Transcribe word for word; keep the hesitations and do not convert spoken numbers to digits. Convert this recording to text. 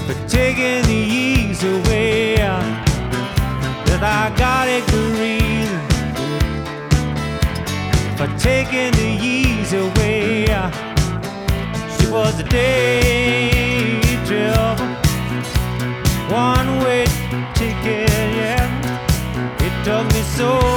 for taking the easy way. That I got a good reason for taking the easy way. She was a day trip, one way ticket, yeah. It took me so